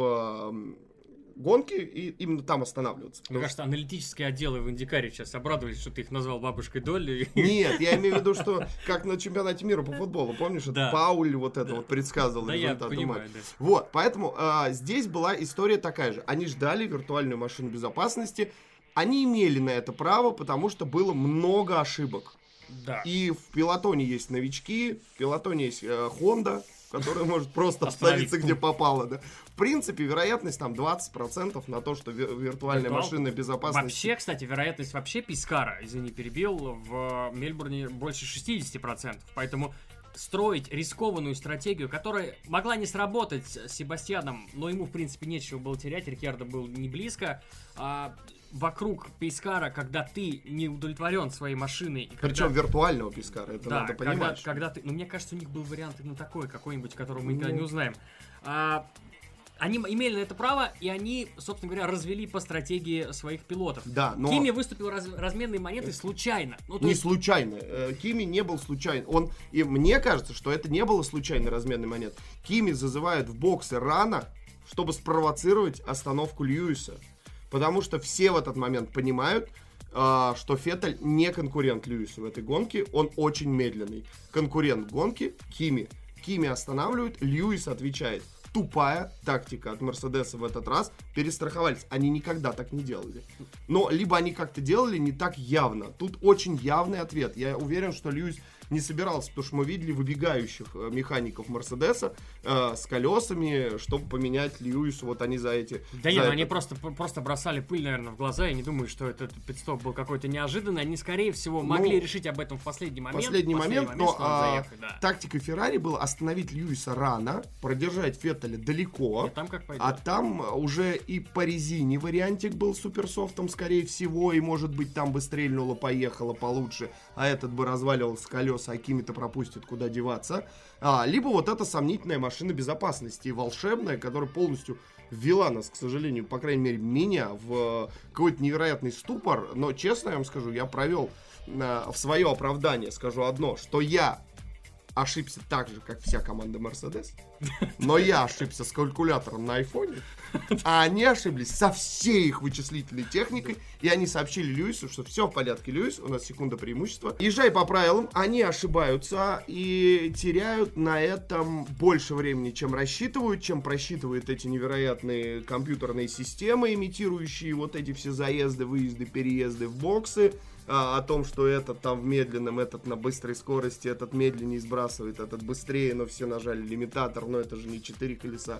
в гонки и именно там останавливаться. Мне кажется, аналитические отделы в Индикаре сейчас обрадовались, что ты их назвал бабушкой Долли. Нет, я имею в виду, что как на чемпионате мира по футболу, помнишь, это Пауль вот это вот предсказывал результаты матча. Вот, поэтому здесь была история такая же. Они ждали виртуальную машину безопасности, они имели на это право, потому что было много ошибок. Да. И в пилотоне есть новички, в пилотоне есть Honda, которая может просто остановиться где попало, да. В принципе, вероятность там 20% на то, что виртуальная машина безопасности. Вообще, кстати, вероятность вообще пейскара, извини, перебил, в Мельбурне больше 60%. Поэтому строить рискованную стратегию, которая могла не сработать с Себастьяном, но ему, в принципе, нечего было терять, Рикьярдо был не близко. Вокруг пейскара, когда ты не удовлетворен своей машиной. Причем виртуального пейскара, это надо понимать. Когда ты, мне кажется, у них был вариант именно такой, какой-нибудь, которого мы никогда не узнаем. Они имели на это право, и они, собственно говоря, развели по стратегии своих пилотов. Да, но... Кими выступил разменной монетой случайно. Случайно. Кими не был случайно. И мне кажется, что это не было случайной разменной монетой. Кими зазывают в боксы рано, чтобы спровоцировать остановку Льюиса. Потому что все в этот момент понимают, что Феттель не конкурент Льюису в этой гонке. Он очень медленный. Конкурент гонки Кими. Кими останавливают, Льюис отвечает. Тупая тактика от Мерседеса в этот раз. Перестраховались. Они никогда так не делали. Но либо они как-то делали не так явно. Тут очень явный ответ. Я уверен, что Льюис не собирался, потому что мы видели выбегающих механиков Мерседеса с колесами, чтобы поменять Льюису. Вот они за эти... Да нет, они просто бросали пыль, наверное, в глаза. Я не думаю, что этот пидстоп был какой-то неожиданный. Они, скорее всего, могли решить об этом в последний момент. Но тактикой Феррари было остановить Льюиса рано, продержать Феттеля далеко. А там уже и по резине вариантик был суперсофтом, скорее всего. И, может быть, там бы стрельнуло, поехало получше. А этот бы разваливался колеса, а Кими-то пропустит, куда деваться. Либо вот эта сомнительная машина безопасности, волшебная, которая полностью ввела нас, к сожалению, по крайней мере, меня в какой-то невероятный ступор. Но, честно я вам скажу, я провел в свое оправдание, скажу одно, что я ошибся так же, как вся команда Mercedes, но я ошибся с калькулятором на айфоне, а они ошиблись со всей их вычислительной техникой, и они сообщили Льюису, что все в порядке, Льюис, у нас секунда преимущества. Езжай по правилам, они ошибаются и теряют на этом больше времени, чем рассчитывают, чем просчитывают эти невероятные компьютерные системы, имитирующие вот эти все заезды, выезды, переезды в боксы. О том, что этот там в медленном, этот на быстрой скорости, этот медленнее сбрасывает, этот быстрее, но все нажали лимитатор, но это же не 4 колеса.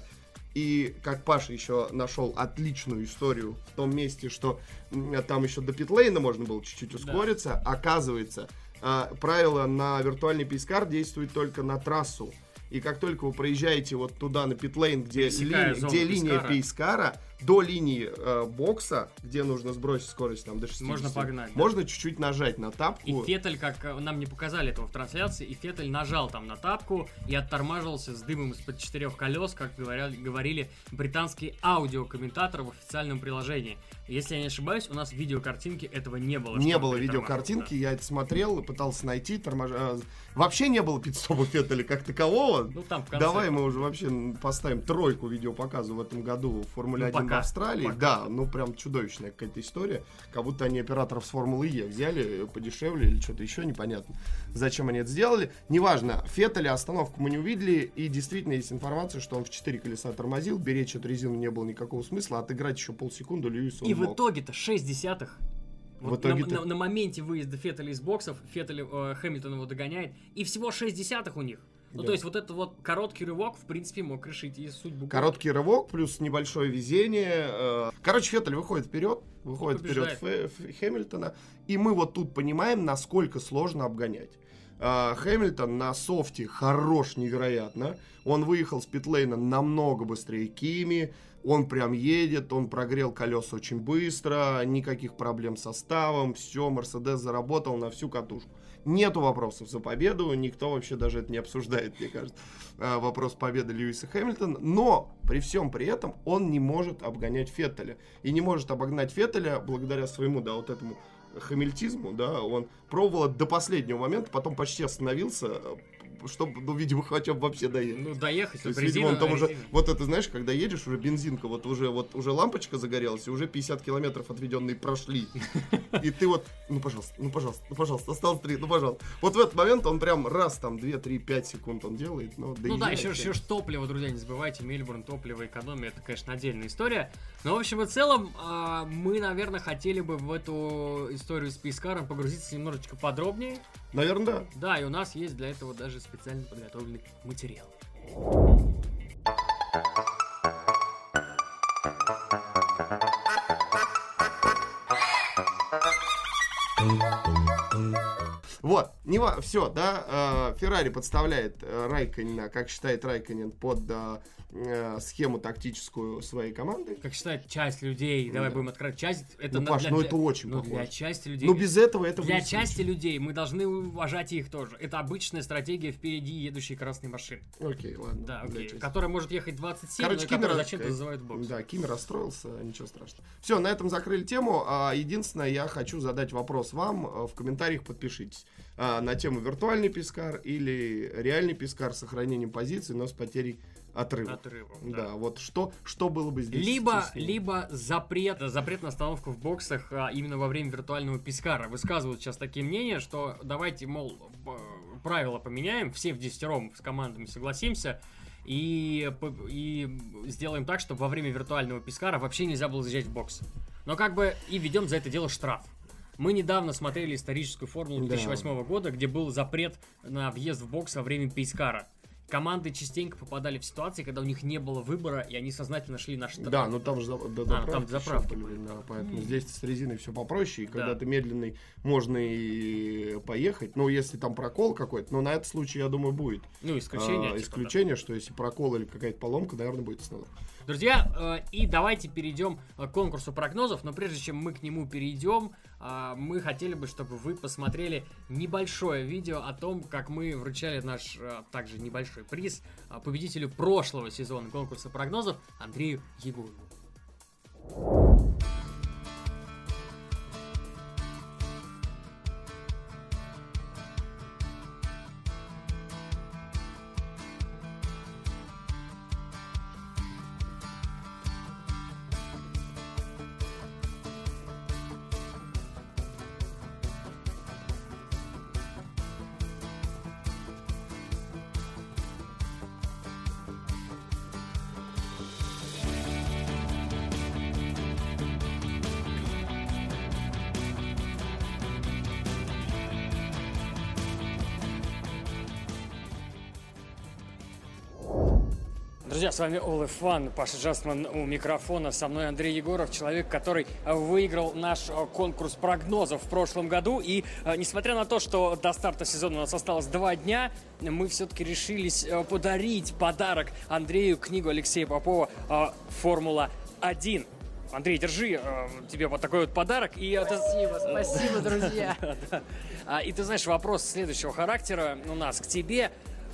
И как Паша еще нашел отличную историю в том месте, что там еще до питлейна можно было чуть-чуть ускориться, оказывается, правило на виртуальный пейскар действует только на трассу. И как только вы проезжаете вот туда на питлейн, где линия пейскара, до линии бокса, где нужно сбросить скорость там до 60, можно погнать. Да. Можно чуть-чуть нажать на тапку. И Феттель, как нам не показали этого в трансляции, и Феттель нажал там на тапку и оттормаживался с дымом из-под 4 колес, как говорили британские аудиокомментаторы в официальном приложении. Если я не ошибаюсь, у нас в видеокартинке этого не было. Не было видеокартинки, да. Я это смотрел, пытался найти, вообще не было пит-стопа Феттеля как такового. Ну, там в конце. Давай мы уже вообще поставим 3 видеопоказа в этом году в Формуле 1 в Австралии. Пока. Да, ну прям чудовищная какая-то история. Как будто они операторов с Формулы Е взяли подешевле или что-то еще непонятно. Зачем они это сделали? Неважно. Феттеля остановку мы не увидели. И действительно есть информация, что он в 4 колеса тормозил. Беречь эту резину не было никакого смысла. Отыграть еще полсекунды Льюису он мог. В итоге-то 0,6. Вот на моменте выезда Феттеля из боксов Хэмилтон его догоняет. И всего 0,6 у них. Ну, да. То есть вот этот вот короткий рывок, в принципе, мог решить и судьбу. Короткий рывок плюс небольшое везение. Короче, Феттель выходит вперед Хэмилтона. И мы вот тут понимаем, насколько сложно обгонять. Хэмилтон на софте хорош невероятно. Он выехал с питлейна намного быстрее Кими. Он прям едет, он прогрел колеса очень быстро, никаких проблем с составом, все, Мерседес заработал на всю катушку. Нету вопросов за победу, никто вообще даже это не обсуждает, мне кажется, вопрос победы Льюиса Хэмилтона. Но при всем при этом он не может обгонять Феттеля. И не может обогнать Феттеля благодаря своему, да, вот этому хамильтизму, да, он пробовал до последнего момента, потом почти остановился, чтобы, ну, видимо, хотя бы вообще доехать. Ну, доехать, то есть, видимо, он там уже, вот это, знаешь, когда едешь, уже бензинка, вот уже лампочка загорелась, и уже 50 километров отведенные прошли. И ты вот, ну, пожалуйста, осталось 3, ну, пожалуйста. Вот в этот момент он прям раз, там, 2, 3, 5 секунд он делает, ну, доезжает. Ну, да, еще ж топливо, друзья, не забывайте, Мельбурн, топливо, экономия, это, конечно, отдельная история. Но, в общем и целом, мы, наверное, хотели бы в эту историю с Пейскаром погрузиться немножечко подробнее. Наверное, да. Да, и у нас есть для этого даже специально подготовленный материал. Вот, все, да, Феррари подставляет Райконена, как считает Райконен, под схему тактическую своей команды. Как считает часть людей, давай будем открывать часть. Это ну, Паш, это очень похоже. Для части людей. Но без этого это для части людей мы должны уважать их тоже. Это обычная стратегия впереди едущей красной машины. Окей, ладно. Да, окей. Которая может ехать 27, короче, но которая зачем-то зазывает в бокс. Да, Кими расстроился, ничего страшного. Все, на этом закрыли тему. Единственное, я хочу задать вопрос вам. В комментариях подпишитесь. На тему виртуальный Пейскар или реальный Пейскар с сохранением позиции, но с потерей отрыва. Да, вот что было бы здесь? Либо запрет на остановку в боксах именно во время виртуального Пейскара. Высказывают сейчас такие мнения, что давайте, мол, правила поменяем, все в десятером с командами согласимся и сделаем так, чтобы во время виртуального Пейскара вообще нельзя было заезжать в бокс. Но как бы и введем за это дело штраф. Мы недавно смотрели историческую формулу 2008 года, где был запрет на въезд в бокс во время Пейскара. Команды частенько попадали в ситуации, когда у них не было выбора, и они сознательно шли на штраф. Да, но там же заправки были, да, поэтому здесь с резиной все попроще, и когда ты медленный, можно и поехать. Ну, если там прокол какой-то, но на этот случай, я думаю, будет. Ну, исключение, что если прокол или какая-то поломка, наверное, будет остановка. Друзья, и давайте перейдем к конкурсу прогнозов, но прежде чем мы к нему перейдем, мы хотели бы, чтобы вы посмотрели небольшое видео о том, как мы вручали наш также небольшой приз победителю прошлого сезона конкурса прогнозов Андрею Егорову. Друзья, с вами All F1, Паша Джастман у микрофона, со мной Андрей Егоров, человек, который выиграл наш конкурс прогнозов в прошлом году. И несмотря на то, что до старта сезона у нас осталось 2 дня, мы все-таки решились подарить подарок Андрею, книгу Алексея Попова «Формула-1». Андрей, держи, тебе вот такой вот подарок. И Спасибо, друзья. И ты знаешь, вопрос следующего характера у нас к тебе.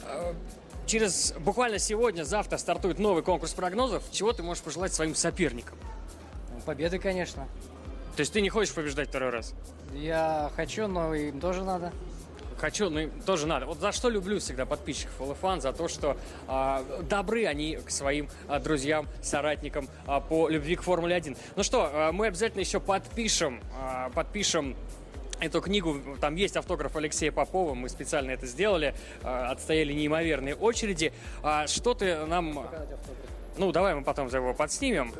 Через буквально сегодня, завтра стартует новый конкурс прогнозов. Чего ты можешь пожелать своим соперникам? Победы, конечно. То есть ты не хочешь побеждать второй раз? Я хочу, но им тоже надо. Хочу, но им тоже надо. Вот за что люблю всегда подписчиков LFan, за то, что добры они к своим друзьям, соратникам по любви к Формуле 1. Ну что, мы обязательно еще подпишем эту книгу. Там есть автограф Алексея Попова, мы специально это сделали, отстояли неимоверные очереди. Что ты нам... Ну, давай мы потом его подснимем.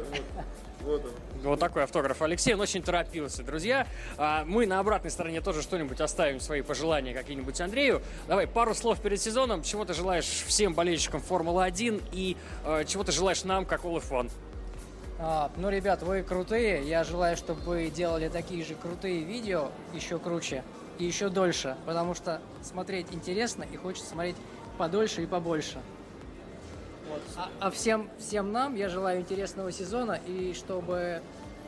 Вот такой автограф Алексея, он очень торопился. Друзья, мы на обратной стороне тоже что-нибудь оставим, свои пожелания какие-нибудь Андрею. Давай, пару слов перед сезоном. Чего ты желаешь всем болельщикам Формулы-1 и чего ты желаешь нам, как All F1? Ну, ребят, вы крутые. Я желаю, чтобы вы делали такие же крутые видео, еще круче и еще дольше. Потому что смотреть интересно и хочется смотреть подольше и побольше. Вот. А всем нам я желаю интересного сезона и чтобы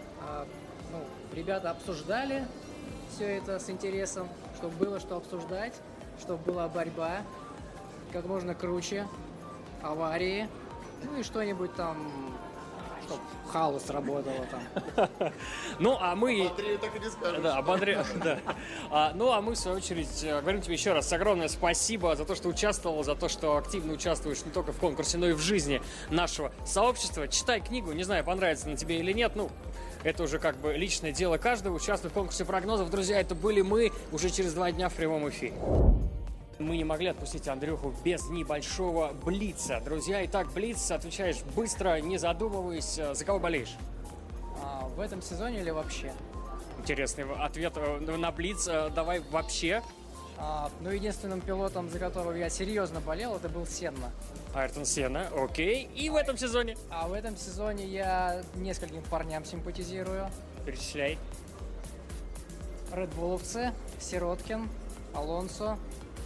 ребята обсуждали все это с интересом, чтобы было что обсуждать, чтобы была борьба, как можно круче, аварии, ну и что-нибудь там, чтобы хаос работало там. Ну, а мы... Об Андрею так и не скажешь. Да, об Андрею, да. Ну, а мы, в свою очередь, говорим тебе еще раз огромное спасибо за то, что участвовал, за то, что активно участвуешь не только в конкурсе, но и в жизни нашего сообщества. Читай книгу, не знаю, понравится она тебе или нет, ну, это уже как бы личное дело каждого. Участвуй в конкурсе прогнозов. Друзья, это были мы уже через 2 дня в прямом эфире. Мы не могли отпустить Андрюху без небольшого блица. Друзья, итак, блиц, отвечаешь быстро, не задумываясь. За кого болеешь? В этом сезоне или вообще? Интересный ответ на блиц. Давай вообще. Ну, единственным пилотом, за которого я серьезно болел, это был Сенна. Айртон Сенна, окей. И в этом сезоне? А в этом сезоне я нескольким парням симпатизирую. Перечисляй. Редбуловцы, Сироткин, Алонсо.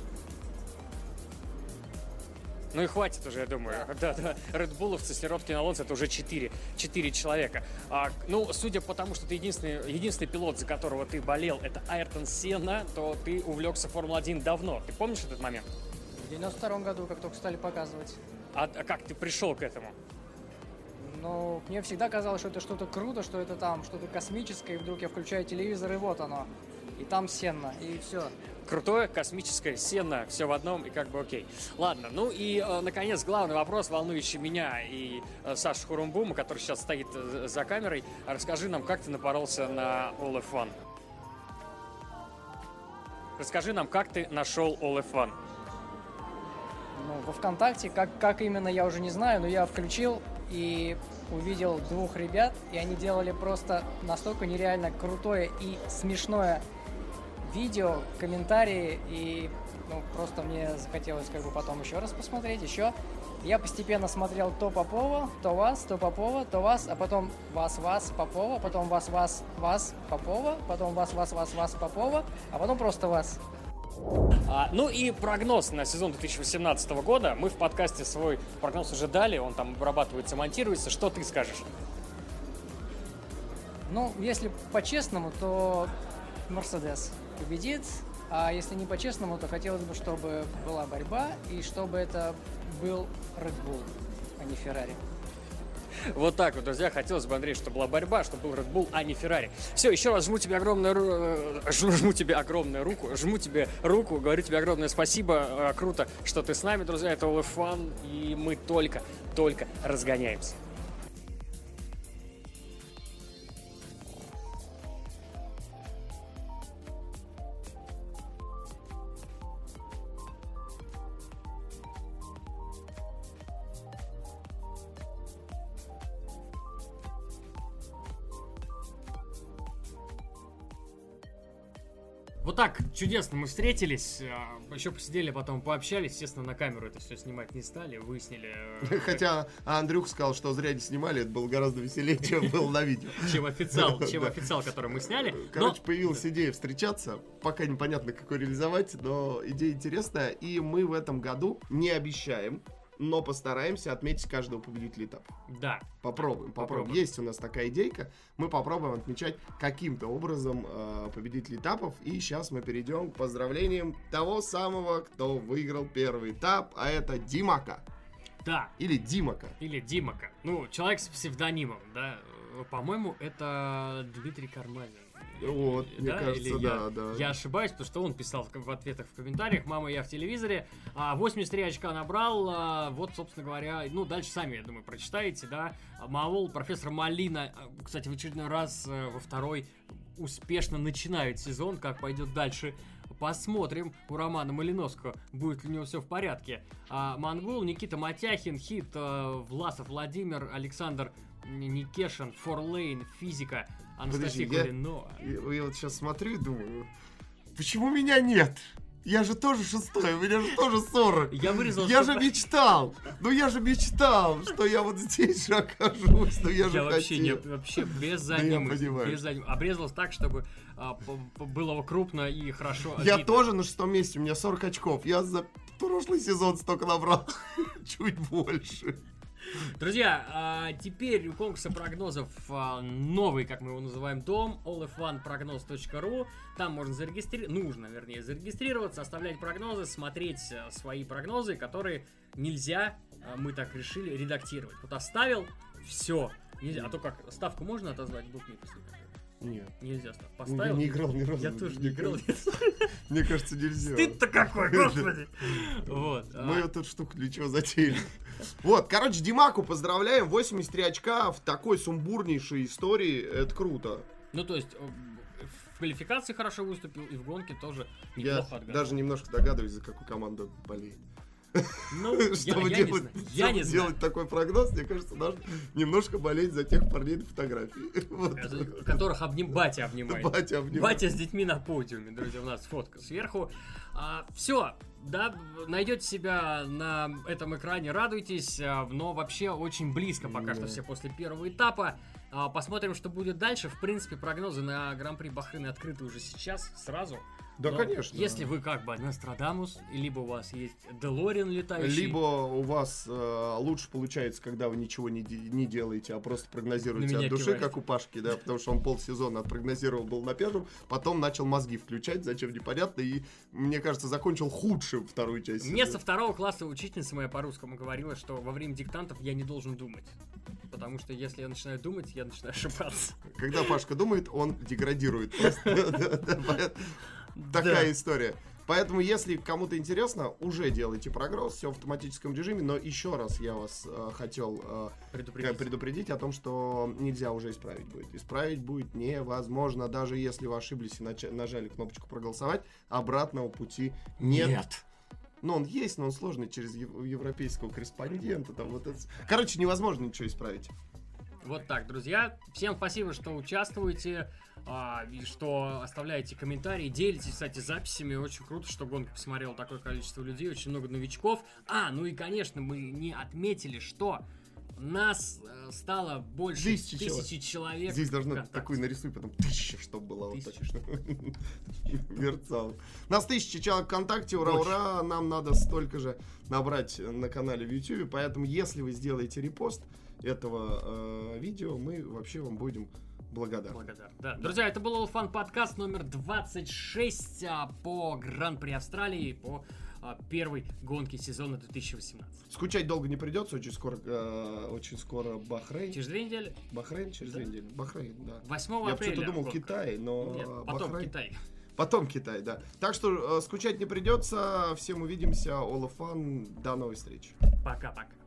Ну и хватит уже, я думаю. Да. Редбуловцы, Сироткин, Алонсо — это уже 4 человека. Ну, судя по тому, что ты единственный пилот, за которого ты болел, это Айртон Сенна, то ты увлекся Формулой-1 давно. Ты помнишь этот момент? В 92-м году, как только стали показывать. А как ты пришел к этому? Ну, мне всегда казалось, что это что-то круто, что это там что-то космическое, и вдруг я включаю телевизор, и вот оно. И там Сенна, и все. Крутое, космическое, Сенна, все в одном, и как бы окей. Ладно, ну и, наконец, главный вопрос, волнующий меня и Сашу Хурумбума, который сейчас стоит за камерой. Расскажи нам, как ты напоролся на All F1? Расскажи нам, как ты нашел All F1? Ну, во ВКонтакте, как именно, я уже не знаю, но я включил и увидел 2 ребят, и они делали просто настолько нереально крутое и смешное видео, комментарии, и просто мне захотелось как бы потом еще раз посмотреть, еще. Я постепенно смотрел то Попова, то вас, то Попова, то вас, а потом вас, Попова, потом вас, Попова, потом вас, Попова, а потом просто вас. Ну и прогноз на сезон 2018 года. Мы в подкасте свой прогноз уже дали, он там обрабатывается, монтируется. Что ты скажешь? Ну, если по-честному, то Мерседес победит, а если не по-честному, то хотелось бы, чтобы была борьба и чтобы это был Red Bull, а не Феррари. Вот так вот, друзья, хотелось бы, Андрей, чтобы была борьба, чтобы был Red Bull, а не Феррари. Все, еще раз жму тебе огромную руку, говорю тебе огромное спасибо, круто, что ты с нами, друзья, это All F1, и мы только разгоняемся. Вот так чудесно мы встретились, еще посидели, потом пообщались, естественно, на камеру это все снимать не стали, выяснили. Хотя Андрюх сказал, что зря не снимали, это было гораздо веселее, чем было на видео. Чем официал, который мы сняли. Короче, появилась идея встречаться, пока непонятно, как ее реализовать, но идея интересная, и мы в этом году не обещаем, но постараемся отметить каждого победителя этапа. Да. Попробуем. Есть у нас такая идейка. Мы попробуем отмечать каким-то образом победителей этапов. И сейчас мы перейдем к поздравлениям того самого, кто выиграл первый этап, а это Димака. Да. Или Димака. Ну, человек с псевдонимом, да. По-моему, это Дмитрий Кармазин. Вот, мне кажется, да. Я ошибаюсь, потому что он писал в ответах в комментариях: «Мама, я в телевизоре». 83 очка набрал. Вот, собственно говоря, ну, дальше сами, я думаю, прочитаете, да. Маул, профессор Малина, кстати, в очередной раз во второй успешно начинает сезон. Как пойдет дальше, посмотрим у Романа Малиновского, будет ли у него все в порядке. Монгол, Никита Матяхин, Хит, Власов Владимир, Александр Никешин, Форлейн, Физика, Анастасия Кулинова. Я вот сейчас смотрю и думаю, почему меня нет? Я же тоже 6-й, у меня же тоже 40. Я вырезал. Я же мечтал, что я вот здесь же окажусь, но я же хотел. Вообще без заднего. Обрезалось так, чтобы было крупно и хорошо. Я тоже на 6-м месте, у меня 40 очков. Я за прошлый сезон столько набрал, чуть больше. Друзья, теперь у конкурса прогнозов новый, как мы его называем, дом, allefanprognoz.ru. Там нужно зарегистрироваться, оставлять прогнозы, смотреть свои прогнозы, которые нельзя, мы так решили, редактировать. Вот оставил, все. Нельзя. А то как, ставку можно отозвать в букмекерской? Нет. Нельзя ставку. Поставил? Не играл ни разу. Я тоже не играл. Мне кажется, нельзя. Стыд-то какой, господи. Вот. Мы эту штуку для чего затеяли? Вот, короче, Димаку поздравляем. 83 очка в такой сумбурнейшей истории. Это круто. Ну, то есть, в квалификации хорошо выступил, и в гонке тоже неплохо отгадал. Я даже немножко догадываюсь, за какую команду болеет. Ну, чтобы делать такой прогноз, мне кажется, надо немножко болеть за тех парней на фотографии. Которых батя обнимает. Батя с детьми на подиуме, друзья, у нас фотка сверху. Все, да, найдете себя на этом экране, радуйтесь, но вообще очень близко пока что все после первого этапа. Посмотрим, что будет дальше. В принципе, прогнозы на Гран-при Бахрейна открыты уже сейчас, сразу. Да, но конечно. Если вы как бы Нострадамус, либо у вас есть Делориан летающий, либо у вас лучше получается, когда вы ничего не делаете, а просто прогнозируете от души, как у Пашки, да, потому что он полсезона отпрогнозировал, был на первом, потом начал мозги включать, зачем непонятно, и, мне кажется, закончил худшую вторую часть. Мне со 2 класса учительница моя по-русскому говорила, что во время диктантов я не должен думать. Потому что если я начинаю думать, я начинаю ошибаться. Когда Пашка думает, он деградирует. Такая история. Поэтому, если кому-то интересно, уже делайте прогноз, все в автоматическом режиме. Но еще раз я вас хотел предупредить о том, что нельзя уже исправить будет. Исправить будет невозможно, даже если вы ошиблись и нажали кнопочку проголосовать, обратного пути нет. Но он есть, но он сложный через европейского корреспондента. Там вот это. Короче, невозможно ничего исправить. Вот так, друзья. Всем спасибо, что участвуете, и что оставляете комментарии, делитесь, кстати, записями. Очень круто, что гонку посмотрело такое количество людей, очень много новичков. Ну и, конечно, мы не отметили, что нас стало больше тысячи человек. Здесь должно такой нарисуй, потом 1000, чтобы было вот так. Мерцало. Нас 1000 человек ВКонтакте, ура-ура, нам надо столько же набрать на канале в YouTube, поэтому если вы сделаете репост этого видео, мы вообще вам будем благодарны. Да. Друзья, это был All Fun подкаст номер 26 по Гран-при Австралии, по первой гонке сезона 2018. Скучать долго не придется, очень скоро Бахрейн. Через 2 недели? Бахрейн через 2 недели. Бахрейн, да. 8 апреля. Я почему-то думал Китай, но нет, потом Бахрейн. Китай. Потом Китай, да. Так что скучать не придется. Всем увидимся. All of Fun. До новой встречи. Пока-пока.